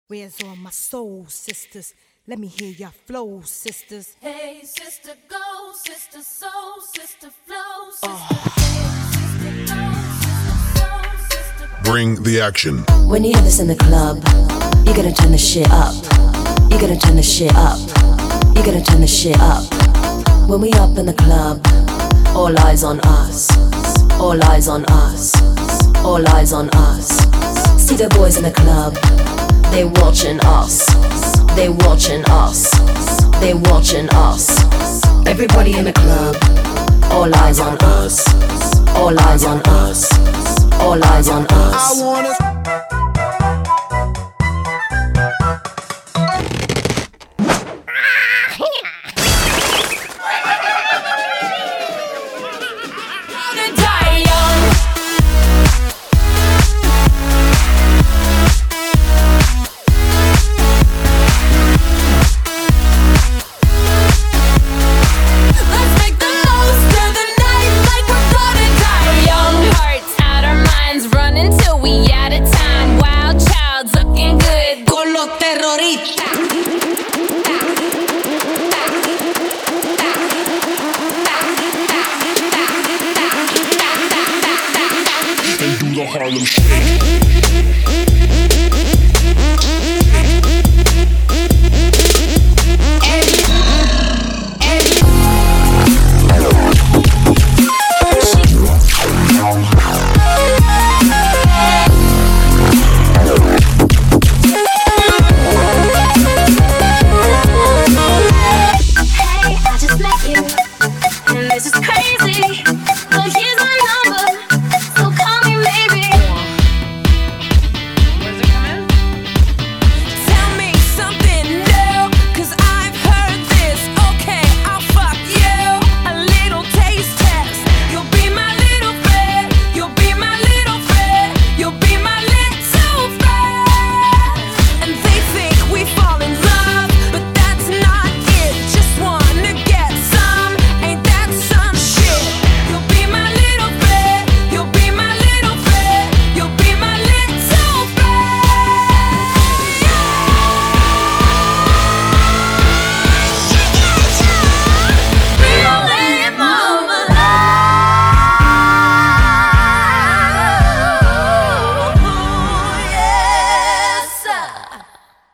Where's all my soul sisters? Let me hear your flow, sisters. Hey, sister, go, sister, soul, sister, flow, sister. Hey, sister, go, sister, soul, sister. Bring the action. When you hear this in the club, you gotta turn the shit up. You gotta turn the shit up. You gotta turn the shit up. When we up in the club, all eyes on us. All eyes on us. All eyes on us. See the boys in the club, they watching us. They watching us. They watching us. Everybody in the club, all eyes on us. All eyes on us. All eyes on us. I wanna